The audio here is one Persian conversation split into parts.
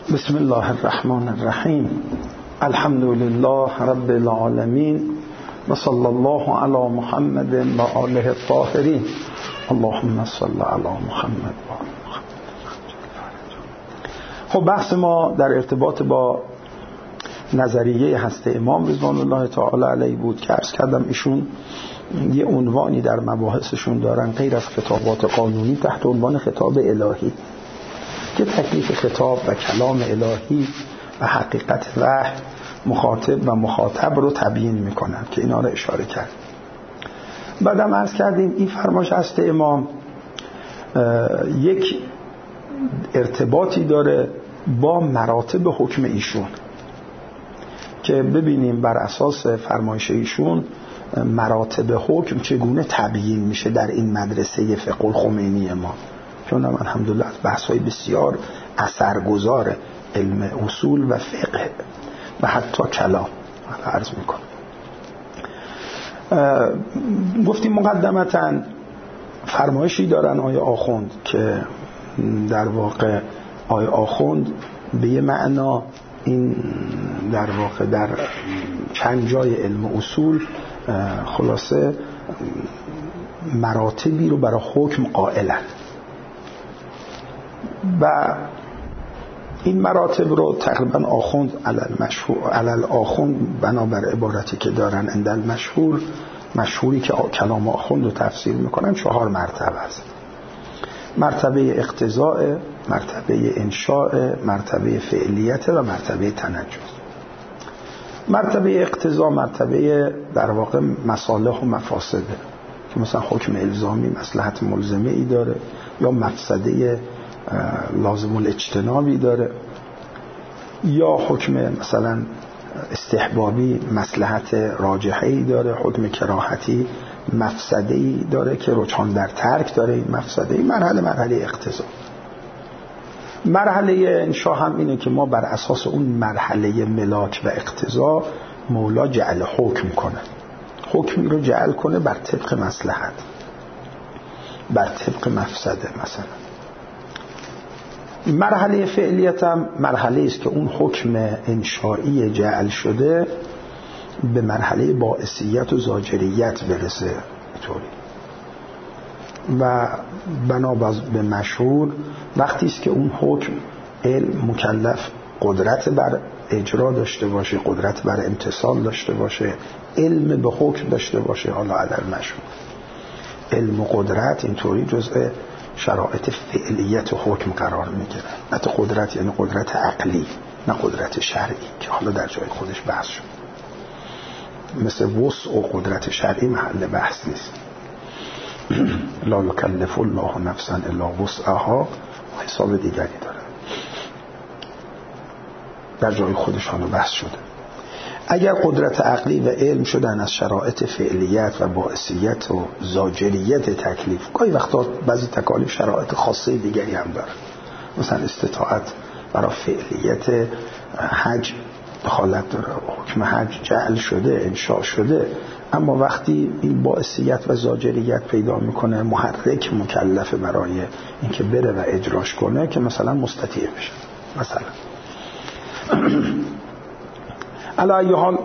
بسم الله الرحمن الرحیم. الحمد لله رب العالمین و صلی الله علی محمد و آله الطاهرین. اللهم صل علی محمد و آل محمد. خب بحث ما در ارتباط با نظریه هسته امام رضوان الله تعالی علیه بود که عرض کردم ایشون یه عنوانی در مباحثشون دارن غیر از خطابات قانونی تحت عنوان خطاب الهی که تکلیف خطاب و کلام الهی و حقیقت وحی مخاطب و مخاطب رو تبیین میکنن که اینا رو اشاره کرد. بعدم عرض کردیم این فرمایش هسته امام یک ارتباطی داره با مراتب حکم ایشون که ببینیم بر اساس فرمایش ایشون مراتب حکم چگونه تبیین میشه در این مدرسه فقه الخمینی ما، چون هم الحمدلله از بحث‌های بسیار اثرگذار علم اصول و فقه و حتی کلام عرض میکنم. گفتیم مقدمتاً فرمایشی دارن آیه آخوند که در واقع آیه آخوند به یه معنا این در واقع در چند جای علم اصول خلاصه مراتبی رو برای حکم قائلن و این مراتب رو تقریبا آخوند علل آخوند بنابر عبارتی که دارن اندل مشهوری که کلام آخوند رو تفسیر میکنن 4 مرتبه است: مرتبه اقتضاء، مرتبه انشاء، مرتبه فعلیت و مرتبه تنجز. مرتبه اقتضا مرتبه در واقع مصالح و مفاسده که مثلا حکم الزامی مصلحت ملزمه ای داره یا مفسده لازم الاجتنابی داره، یا حکم مثلا استحبابی مصلحت راجحه ای داره، حکم کراهتی مفسده ای داره که رجحان در ترک داره. این مفسده ای مرحله اقتضا. مرحله انشاء هم اینه که ما بر اساس اون مرحله ملاک و اقتضا مولا جعل حکم کنه، حکمی رو جعل کنه بر طبق مصلحت، بر طبق مفسده. مثلا مرحله فعلیت هم مرحله است که اون حکم انشائی جعل شده به مرحله باعثیت و زاجریت برسه اینطوری. و بنابراین به مشهور وقتی است که اون حکم علم مکلف قدرت بر اجرا داشته باشه، قدرت بر امتثال داشته باشه، علم به حکم داشته باشه. حالا علل مشهور علم و قدرت اینطوری جزء شرایط فعلیت و حکم قرار میگیره. حتی قدرت یعنی قدرت عقلی نه قدرت شرعی که حالا در جای خودش بحث شد. مثل وسع و قدرت شرعی محل بحث نیست. لا یکلف الله نفسا الا وسعها و حساب دیگری داره، در جای خودش حالا بحث شده. اگر قدرت عقلی و علم شدن از شرایط فعلیت و باعثیت و زاجریت تکلیف، گاهی وقتا بعضی تکالیف شرایط خاصه دیگری هم داره، مثلا استطاعت برای فعلیت حج دخالت داره، حکم حج جعل شده انشاء شده، اما وقتی این باعثیت و زاجریت پیدا میکنه محرک مکلف برای اینکه بره و اجراش کنه که مثلا مستطیع بشه. مثلا علی ای حال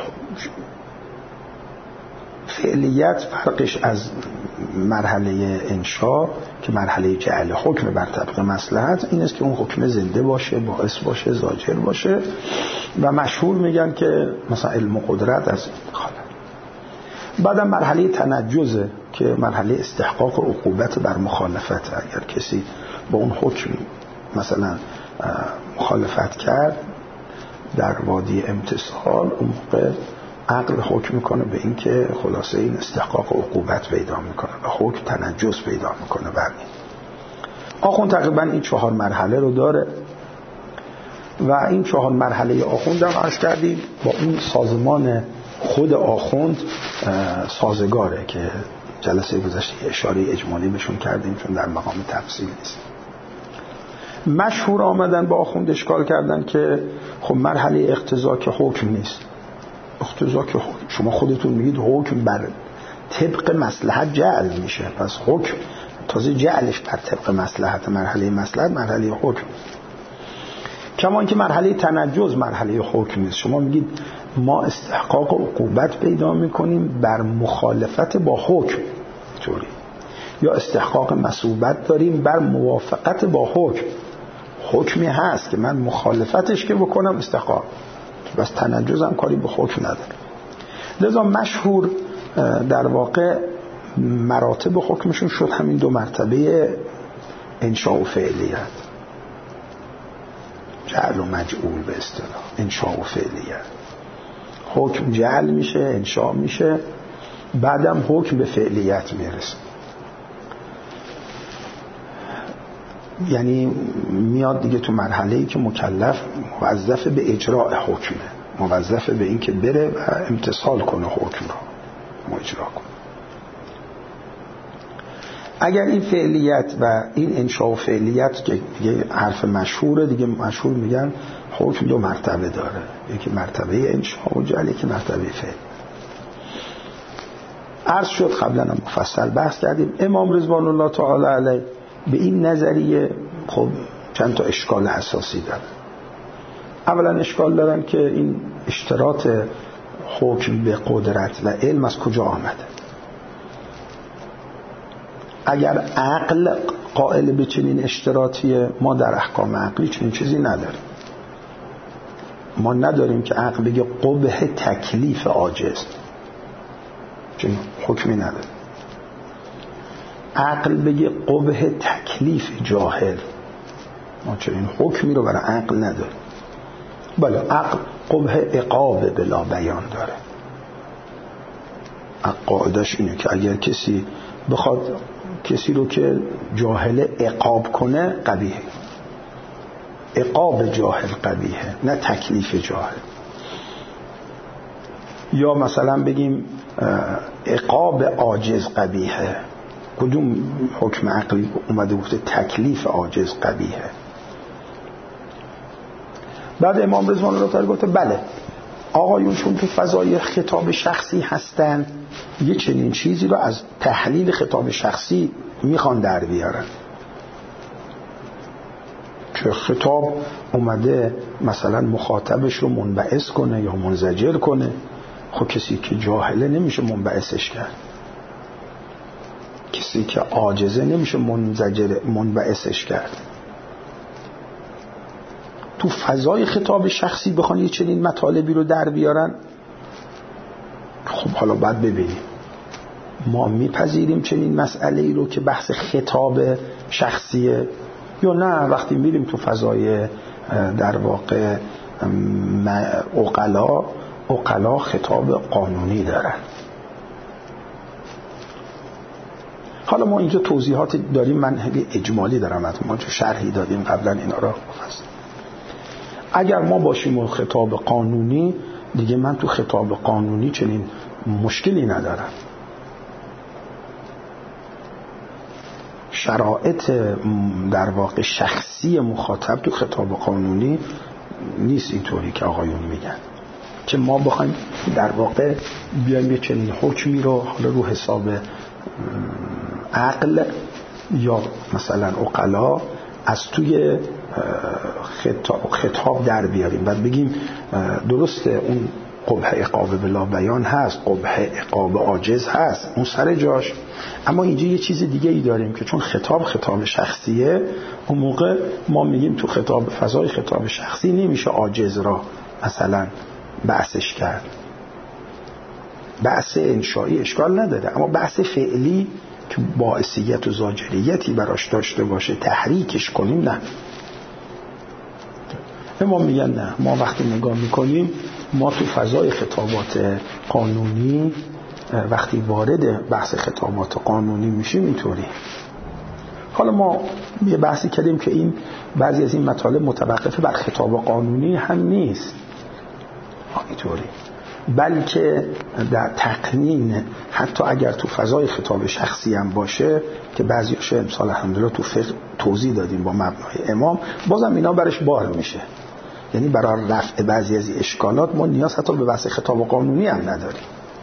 فعلیت فرقش از مرحله انشاء که مرحله جعل حکم بر طبق مصلحت این است که اون حکم زنده باشه، باعث باشه، زاجر باشه. و مشهور میگن که مثلا علم و قدرت از خالق. بعدم مرحله تنجزه که مرحله استحقاق و عقوبت بر مخالفت. اگر کسی با اون حکم مثلا مخالفت کرد در وادی امتثال، اون موقع عقل حکم میکنه به این که خلاصه این استحقاق و عقوبت پیدا میکنه و حکم تنجس پیدا میکنه. بر این آخوند تقریبا این 4 مرحله رو داره و این 4 مرحله آخوند هم عرض کردیم با این سازمان خود آخوند سازگاره که جلسه گذشته اشاره اجمالی بهشون کردیم چون در مقام تفصیل نیست. مشهور آمدن با آخوند اشکال کردن که خب مرحله اقتضا که حکم نیست. اقتضا که حکم، شما خودتون میگید حکم بر طبق مصلحت جعل میشه، پس حکم تازه جعلش بر طبق مصلحت، مرحله مصلحت مرحله حکم. کما اینکه مرحله تنجز مرحله حکم نیست. شما میگید ما استحقاق و عقوبت پیدا میکنیم بر مخالفت با حکم طوری، یا استحقاق مثوبت داریم بر موافقت با حکم. حکمی هست که من مخالفتش که بکنم استحقاق، بس تنجزم کاری به حکم نداره. لذا مشهور در واقع مراتب حکمشون شد همین دو مرتبه انشاء و فعلیت، جعل و مجعول به اصطلاح. انشاء و فعلیت، حکم جعل میشه، انشاء میشه، بعدم حکم به فعلیت میرسه. یعنی میاد دیگه تو مرحله‌ای که مکلف موظف به اجراء حکمه، موظف به این که بره و امتثال کنه حکم رو اجرا کنه. اگر این فعلیت و این انشاء و فعلیت که دیگه حرف مشهوره دیگه، مشهور میگن حکم دو مرتبه داره، یکی مرتبه انشاء و جعل، یکی مرتبه فعل. عرض شد قبلا هم مفصل بحث کردیم. امام رضوان الله تعالی علیه به این نظریه خب چند تا اشکال اساسی دارن. اولا اشکال دارن که این اشتراط حکم به قدرت و علم از کجا آمده. اگر عقل قائل به چنین اشتراطیه، ما در احکام عقلی چنین چیزی نداریم. ما نداریم که عقل بگه قبح تکلیف عاجز، چنین حکمی نداریم. عقل بگه قبح تکلیف جاهل، ما چنین حکمی رو برای عقل نداریم. بله عقل قبح عقاب بلا بیان داره. قاعدش اینه که اگر کسی بخواد کسی رو که جاهل عقاب کنه قبیحه، عقاب جاهل قبیحه، نه تکلیف جاهل. یا مثلا بگیم عقاب عاجز قبیحه، کدوم حکم عقلی اومده گفته تکلیف عاجز قبیحه؟ بعد امام رضوان الله تعالی گفته بله آقایون چون تو فضای خطاب شخصی هستن یه چنین چیزی رو از تحلیل خطاب شخصی میخوان در بیارن، که خطاب اومده مثلا مخاطبش رو منبعث کنه یا منزجر کنه. خب کسی که جاهله نمیشه منبعثش کرد، کسی که عاجزه نمیشه منبعثش کرد. تو فضای خطاب شخصی بخوان یه چنین مطالبی رو در بیارن، خب حالا باید ببینیم ما میپذیریم چنین مسئله ای رو که بحث خطاب شخصیه، یا نه وقتی میریم تو فضای در واقع عقلا خطاب قانونی دارن. حالا ما اینجا توضیحات داریم، من اجمالی دارم، ما تو شرحی دادیم قبلا اینا رو مفصل. اگر ما باشیم و خطاب قانونی، دیگه من تو خطاب قانونی چنین مشکلی ندارم. شرایط در واقع شخصی مخاطب تو خطاب قانونی نیست اینطوری که آقایون میگن که ما بخوایم در واقع بیایم یه چنین حکمی رو حالا رو حساب عقل یا مثلا عقلا از توی خطاب در بیاریم و بگیم درسته اون قبح عقاب بلا بیان هست، قبح عقاب عاجز هست، اون سر جاش، اما اینجا یه چیز دیگه ای داریم که چون خطاب شخصیه، اون موقع ما میگیم تو فضای خطاب شخصی نمیشه عاجز را مثلا بحثش کرد. بحث انشایی اشکال نداره، اما بحث فعلی که باعثیت و زاجریتی براش داشته باشه تحریکش کنیم نه. ما میگن نه، ما وقتی نگاه میکنیم ما تو فضای خطابات قانونی وقتی وارد بحث خطابات قانونی میشیم اینطوری. حالا ما یه بحثی کردیم که این بعضی از این مطالب متوقفه بر خطاب قانونی هم نیست اینطوری، بلکه در تقنین حتی اگر تو فضای خطاب شخصی هم باشه که بعضیش امسال الحمدلله تو فقه توضیح دادیم با مبنای امام، بازم اینا برش بار میشه. یعنی برای رفع بعضی از اشکالات ما نیاز حتی به بحث خطاب قانونی هم نداریم.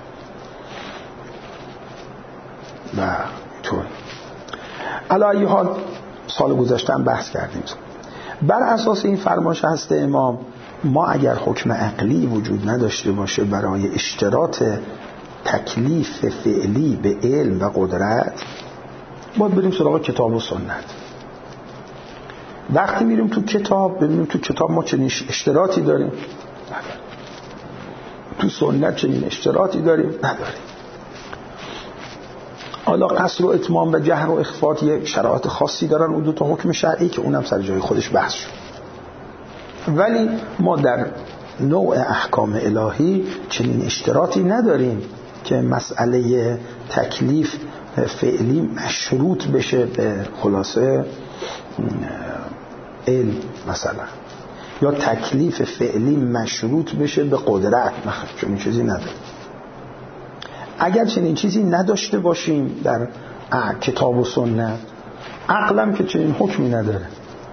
و طور علی حال سال گذشته هم بحث کردیم. بر اساس این فرمایش هست امام، ما اگر حکم عقلی وجود نداشته باشه برای اشتراط تکلیف فعلی به علم و قدرت، باید بریم سراغ کتاب و سنت. وقتی میریم تو کتاب، ببینیم تو کتاب ما چنین اشتراطی داریم، تو سنت چنین اشتراطی داریم، نداریم. حالا قصر و اتمام و جهر و اخفات یک شرایط خاصی دارن، اون دو تا حکم شرعی که اونم سر جای خودش بحث شد. ولی ما در نوع احکام الهی چنین اشتراطی نداریم که مسئله تکلیف فعلی مشروط بشه به خلاصه علم مثلا، یا تکلیف فعلی مشروط بشه به قدرت. چنین چیزی نداریم. اگر چنین چیزی نداشته باشیم در کتاب و سنت، عقلم که چنین حکمی نداره.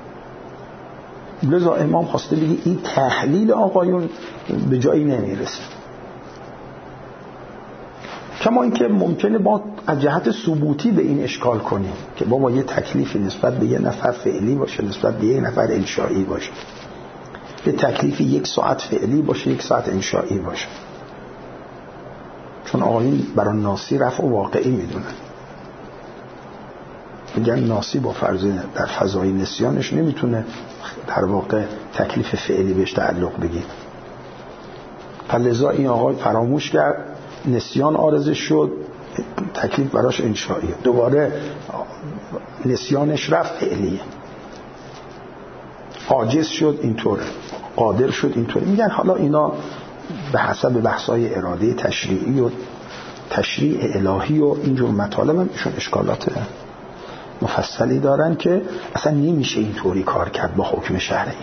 لذا امام خواسته بگه این تحلیل آقایون به جایی نمیرسه. کما اینکه ممکنه با از جهت ثبوتی به این اشکال کنیم که بابا یه تکلیفی نسبت به یه نفر فعلی باشه، نسبت به یه نفر انشایی باشه، یه تکلیفی 1 ساعت فعلی باشه، 1 ساعت انشایی باشه. چون آقایون برای ناسی رفع و واقعی میدونن، میگن ناسی با فرض در فضای نسیانش نمیتونه در واقع تکلیف فعلی بهش تعلق بگیر. فلذا این آقای فراموش کرد، نسیان عارضش شد، تکلیف براش انشائیه، دوباره نسیانش رفت فعلیه، عاجز شد اینطوره، قادر شد اینطوره. میگن حالا اینا به حسب بحث‌های اراده تشریعی و تشریع الهی و اینجور مطالب هم ایشون اشکالات مفصلی دارن که اصلا نمیشه اینطوری کار کرد با حکم شرعی.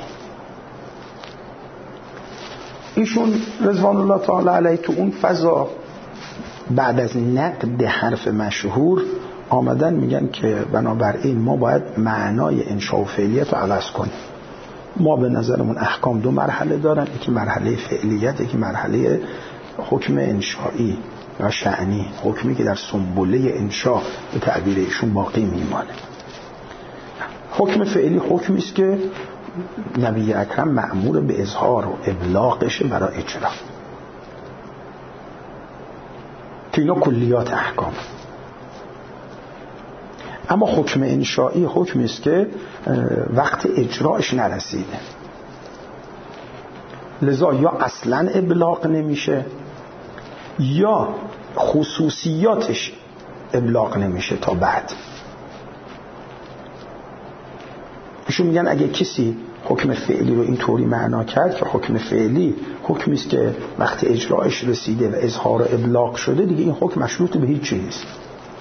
ایشون رضوان الله تعالی علیه تو اون فضا بعد از نقد حرف مشهور آمدن میگن که بنابراین ما باید معنای انشاء و فعلیت رو عوض کنیم. ما به نظرمون احکام 2 مرحله دارن، یکی مرحله فعلیت، یکی مرحله حکم انشایی و شأنی، حکمی که در سنبله انشاء به تعبیر ایشون باقی میمانه. حکم فعلی حکمی است که نبی اکرم مأمور به اظهار و ابلاغشه برای اجرا، که اینا کلیات احکام. اما حکم انشایی حکمی است که وقت اجراش نرسیده، لذا یا اصلا ابلاغ نمیشه یا خصوصیاتش ابلاغ نمیشه تا بعد. ایشون میگن اگه کسی حکم فعلی رو اینطوری معنا کرد که حکم فعلی حکمی است که وقت اجراش رسیده و اظهار و ابلاغ شده، دیگه این حکم مشروط به هیچ چیزی نیست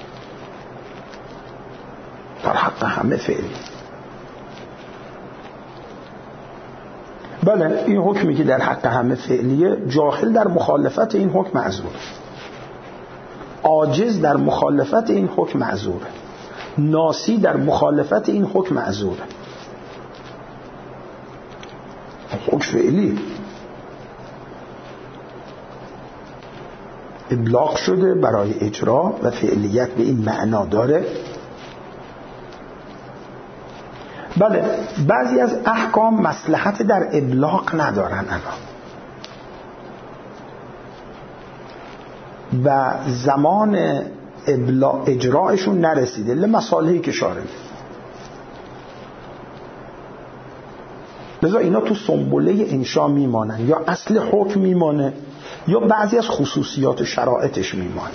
در حق همه فعلی. بله، این حکمی که در حق همه فعلیه، جاهل در مخالفت این حکم معذور، عاجز در مخالفت این حکم معذور، ناسی در مخالفت این حکم معذور. حکم فعلی ابلاغ شده برای اجرا و فعلیت به این معنا داره. بله، بعضی از احکام مصلحت در ابلاغ ندارن و زمان اجرایشون نرسیده لمصالحی که شارده، لذا اینا تو سنبله انشا میمانن، یا اصل حکم میمانه یا بعضی از خصوصیات و شرایطش میمانه.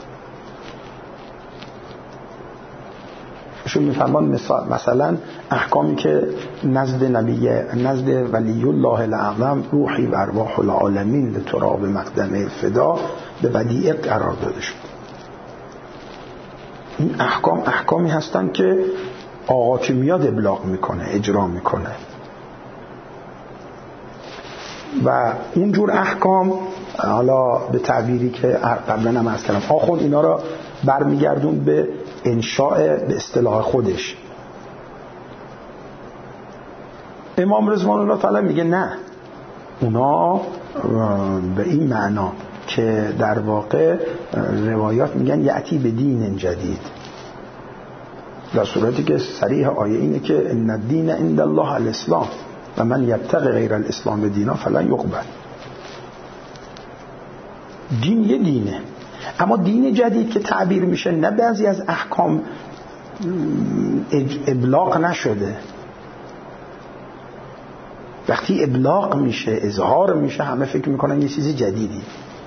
شو میفرمان مثلا احکامی که نزد ولی الله الاعظم روحی و ارواح العالمین لتراب مقدم فدا به بدیع قرار داده شد. این احکام احکامی هستن که آقا که میاد ابلاغ میکنه، اجرا میکنه، و اونجور احکام حالا به تعبیری که قبلا هم عرض کردم، آخوند اینا را برمیگردون به انشاء به اصطلاح خودش. امام رضوان الله تعالی میگه نه، اونا به این معنا که در واقع روایات میگن یأتی به دین جدید، در صورتی که صریح آیه اینه که ان الدین عند الله الاسلام و من یبتغی غیر الاسلام دینا فلن یقبل. دین یه دینه، اما دین جدید که تعبیر میشه نه بعضی از احکام ابلاغ نشده. وقتی ابلاغ میشه، اظهار میشه، همه فکر میکنن یه چیزی جدیدی.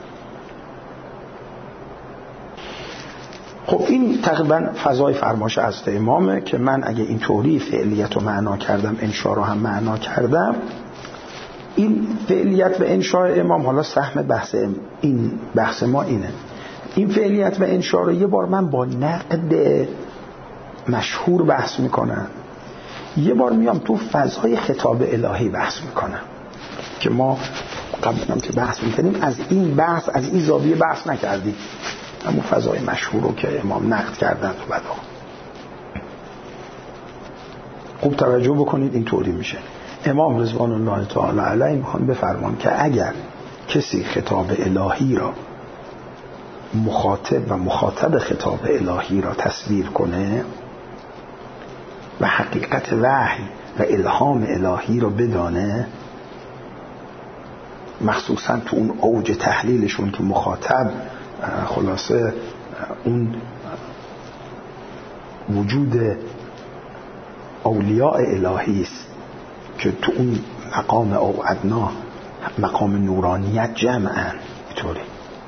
خب این تقریبا فضای فرمایش از امامه که من اگه این طوری فعلیت رو معنا کردم، انشا رو هم معنا کردم. این فعلیت و انشاء امام، حالا سهم بحث ما اینه، این فعلیت و انشاء رو یه بار من با نقد مشهور بحث میکنم، یه بار میام تو فضای خطاب الهی بحث میکنم که ما قبلا که بحث میکنیم از این زاویه بحث نکردیم، اما فضای مشهور رو که امام نقد کردن تو بدا. خوب توجه بکنید، این طوری میشه امام رضوان الله تعالی علیه میخوان بفرمان که اگر کسی خطاب الهی را مخاطب و مخاطب خطاب الهی را تصویر کنه و حقیقت وحی و الهام الهی را بدانه، مخصوصا تو اون اوج تحلیلشون که مخاطب خلاصه اون وجود اولیاء الهی است که تو اون مقام او ادنا، مقام نورانیت جمعن، اینطوری.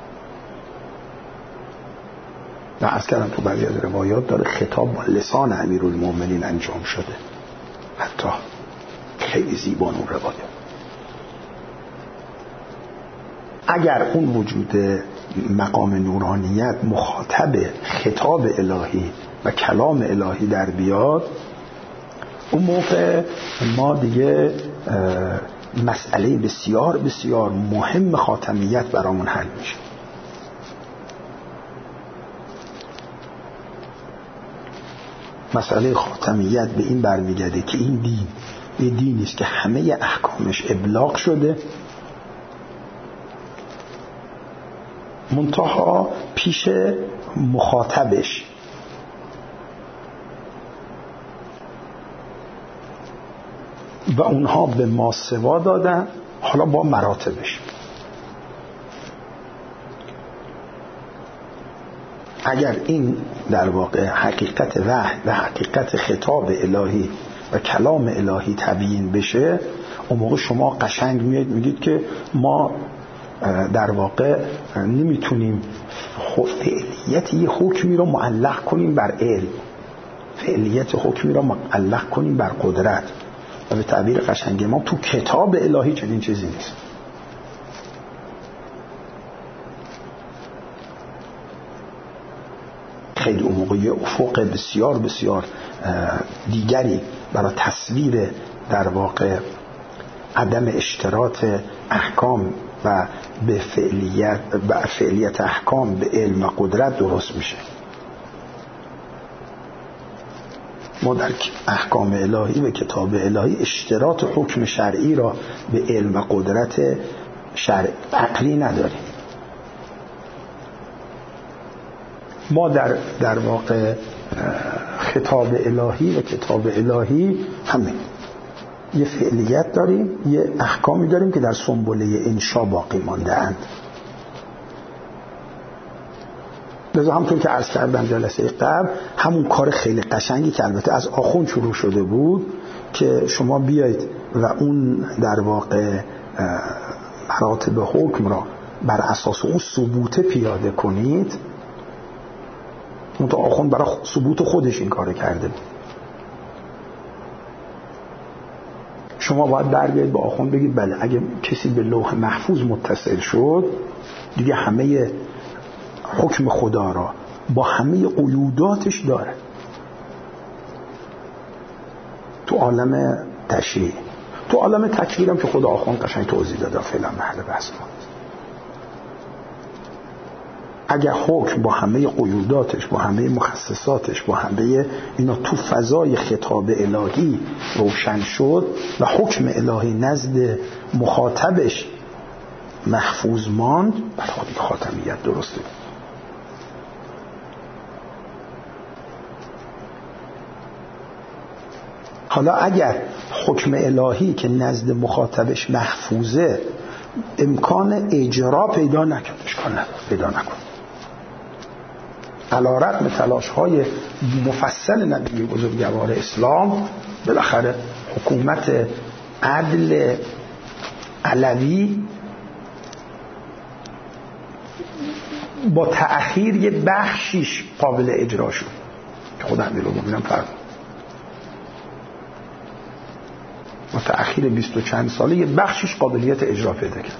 و از کردم تو بعضی از روایات داره خطاب با لسان امیرالمومنین انجام شده، حتی خیلی زیبا اون روایات. اگر اون وجود مقام نورانیت مخاطب خطاب الهی و کلام الهی در بیاد، اون موقع ما دیگه مسئله بسیار بسیار مهم خاتمیت برامون حل میشه. مسئله خاتمیت به این برمیگرده که این دین یه دینی است که همه احکامش ابلاغ شده، منتها پیش مخاطبش و اونها به ما سوا دادن، حالا با مراتبش. اگر این در واقع حقیقت وحی و حقیقت خطاب الهی و کلام الهی تبیین بشه، اون موقع شما قشنگ میگید که ما در واقع نمیتونیم فعلیت یه حکمی رو معلق کنیم بر علم، فعلیت حکمی رو معلق کنیم بر قدرت، و به تعبیر قشنگ ما تو کتاب الهی چنین چیزی نیست. خیلی اون موقع یه افق بسیار بسیار دیگری برای تصویر در واقع عدم اشتراط احکام و به فعلیت احکام به علم و قدرت درست میشه. ما در احکام الهی و کتاب الهی اشتراط حکم شرعی را به علم و قدرت عقلی نداریم. ما در واقع خطاب الهی و کتاب الهی همین یه فعلیت داریم، یه احکامی داریم که در سنبله انشا باقی مانده اند. لذا همونطور که عرض کردم جلسه قبل، همون کار خیلی قشنگی که البته از آخوند شروع شده بود که شما بیایید و اون در واقع مراتب حکم را بر اساس اون ثبوته پیاده کنید. اون تا آخوند برای ثبوت خودش این کار کرده بود. شما باید برگردید با آخوند بگید بله اگه کسی به لوح محفوظ متصل شد، دیگه همه حکم خدا را با همه قیوداتش داره. تو عالم تشریع، تو عالم تکویر هم که خدا آخوند قشنگ توضیح داده، فعلا محل بحث ما. اگر حکم با همه قیوداتش، با همه مخصصاتش، با همه اینا تو فضای خطاب الهی روشن شد و حکم الهی نزد مخاطبش محفوظ ماند، بله خودی خاتمیت درسته. حالا اگر حکم الهی که نزد مخاطبش محفوظه امکان اجرا پیدا نکنه، اشکال نداره پیدا نکنه. علی رغم تلاش‌های مفصل نبی بزرگوار اسلام، بالاخره حکومت عدل علوی با تأخیر یه بخشیش قابل اجرا شد که خود امیرالمومنین فرمود با تأخیر 20 و چند ساله یه بخشیش قابلیت اجرا پیدا کرد.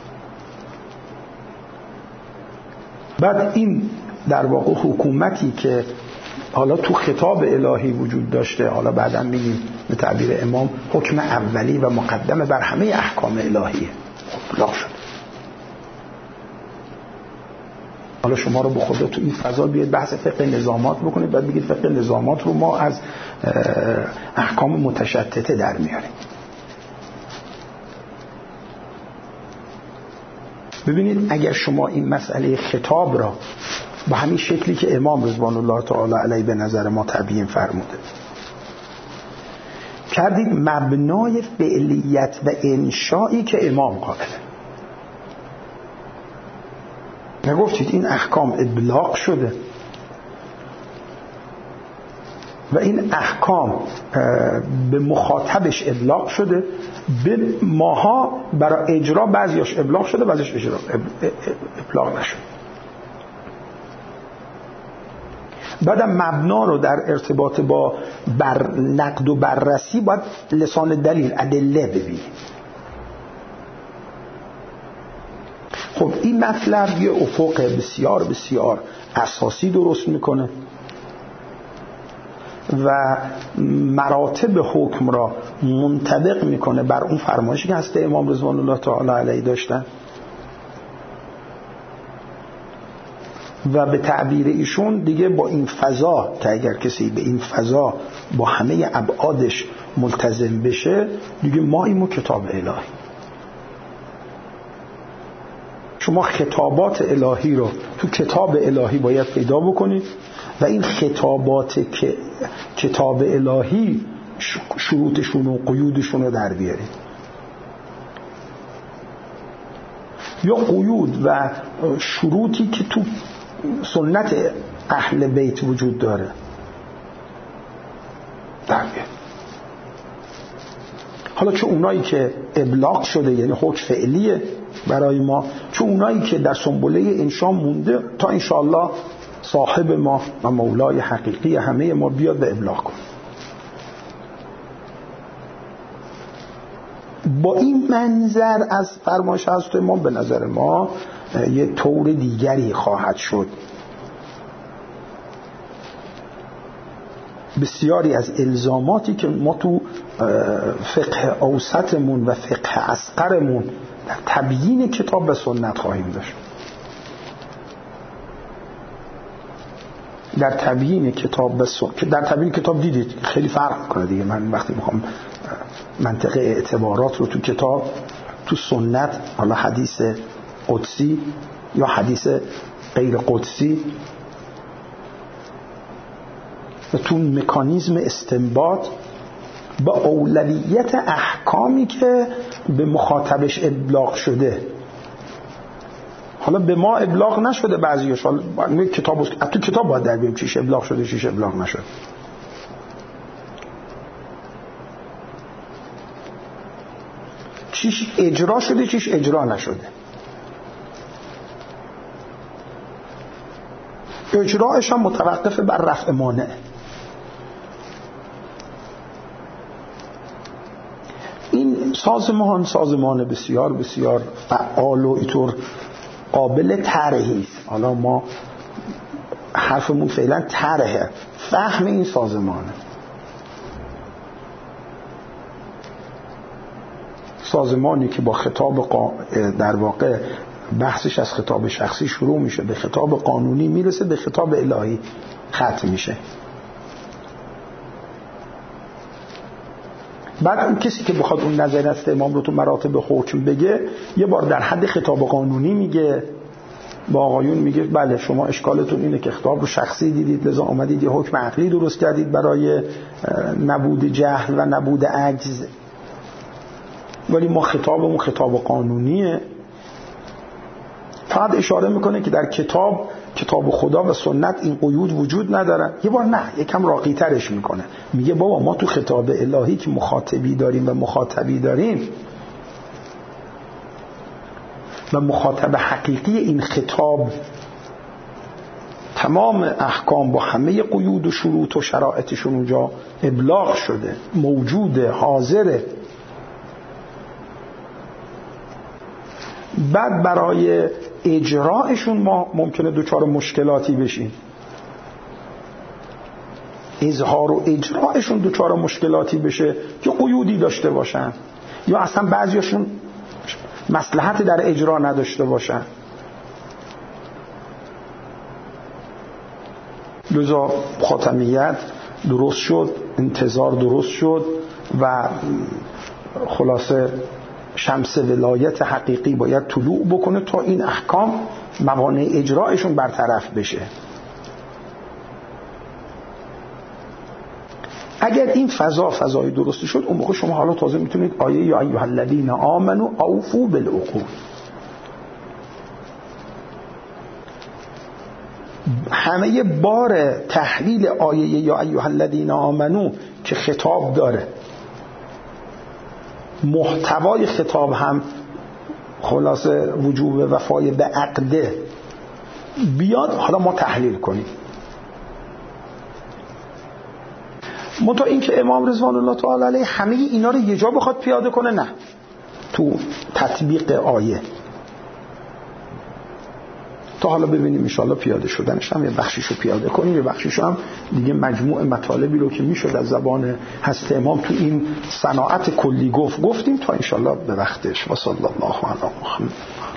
بعد این در واقع حکومتی که حالا تو خطاب الهی وجود داشته، حالا بعداً میگیم به تعبیر امام حکم اولی و مقدم بر همه احکام الهیه، اطلاق شد. حالا شما رو به خدا تو این فضا بیاید بحث فقه نظامات بکنید، بعد بگید فقه نظامات رو ما از احکام متشتته در میاریم. ببینید اگر شما این مسئله خطاب را با همین شکلی که امام رضوان الله تعالی علیه به نظر ما تبیین فرموده کردید مبنای فعلیت و انشایی که امام قائله، نگفتید این احکام ابلاغ شده و این احکام به مخاطبش ابلاغ شده، به ماها برای اجرا بعضیاش ابلاغ شده بعضیش اجرا ابلاغ نشده. بعدم مبنا رو در ارتباط با نقد و بررسی باید لسان دلیل ادله ببینید. خب این مطلب یه افق بسیار بسیار اساسی درست میکنه و مراتب حکم را منطبق میکنه بر اون فرمایشی که حضرت امام رضوان الله تعالی علیه داشتن و به تعبیر ایشون دیگه با این فضا که اگر کسی به این فضا با همه ابعادش ملتزم بشه دیگه ما این کتاب الهی. شما خطابات الهی رو تو کتاب الهی باید پیدا بکنید و این خطابات که کتاب الهی شروطشون و قیودشون رو در بیارید، یا قیود و شروطی که تو سنت اهل بیت وجود داره در بیارید. حالا چه اونایی که ابلاغ شده یعنی حکم فعلیه برای ما، چه اونایی که در سنبله انشا مونده تا انشاءالله صاحب ما و مولای حقیقی همه ما بیاد به ابلاغ کنه. با این منظر از فرمایش حضرت امام به نظر ما یه طور دیگری خواهد شد. بسیاری از الزاماتی که ما تو فقه اوسطمون و فقه اصغرمون در تبیین کتاب و سنت خواهیم داشت. در تبیین کتاب و سنت، در تبیین کتاب دیدید خیلی فرق میکنه دیگه. من وقتی میخوام منطقه اعتبارات رو تو کتاب، تو سنت، حالا حدیث قدسی یا حدیث غیر قدسی، و تو مکانیزم استنباط با اولویت احکامی که به مخاطبش ابلاغ شده. حالا به ما ابلاغ نشده بعضیش، حالا کتاب تو کتاب باید در بیاریم چیش ابلاغ شده چیش ابلاغ نشده. چیش اجرا شده چیش اجرا نشده. اجراش هم متوقف بر رفع مانع. این سازمان بسیار بسیار فعال و اینطور قابل طرحی است. حالا ما حرفمون فعلا طرحه، فهم این سازمانه. سازمانی که با خطاب در واقع بحثش از خطاب شخصی شروع میشه، به خطاب قانونی میرسه، به خطاب الهی ختم میشه. بعد اون کسی که بخواد اون نظریه امام رو تو مراتب حکم بگه، یه بار در حد خطاب قانونی میگه، با آقایون میگه بله شما اشکالتون اینه که خطاب رو شخصی دیدید لذا اومدید یه حکم عقلی درست کردید برای نبود جهل و نبود عجز، ولی ما خطابمون خطاب قانونیه. فقط اشاره میکنه که در کتاب خدا و سنت این قیود وجود ندارن. یه بار نه یکم راقی ترش میکنه، میگه بابا ما تو خطاب الهی که مخاطبی داریم و مخاطبی داریم و مخاطب حقیقی این خطاب تمام احکام با همه قیود و شروط و شرایطشون اونجا ابلاغ شده، موجوده، حاضره. بعد برای اجرایشون ما ممکنه دچار مشکلاتی بشیم، اظهار و اجرایشون دچار مشکلاتی بشه که قیودی داشته باشن یا اصلا بعضیاشون مصلحت در اجرا نداشته باشن. لذا خاتمیت درست شد، انتظار درست شد و خلاصه شمس ولایت حقیقی باید طلوع بکنه تا این احکام موانع اجرایشون برطرف بشه. اگر این فضای درستی شد اون موقع شما حالا تازه میتونید آیه یا ایها الذین آمنوا اوفوا بالعقود. همه بار تحلیل آیه یا ایها الذین آمنوا که خطاب داره، محتوای خطاب هم خلاصه وجوب وفای به عقده بیاد، حالا ما تحلیل کنیم. منتها این که امام رضوان الله تعالی علیه همه اینا رو یه جا بخواد پیاده کنه، نه، تو تطبیق آیه تا حالا ببینیم انشاءالله پیاده شدنش هم یه بخشیشو پیاده کنیم، یه بخشیشو هم دیگه مجموع مطالبی رو که میشد از زبان حضرت امام تو این صناعت کلی گفتیم تا انشاءالله به وقتش. و صلی الله علی محمد.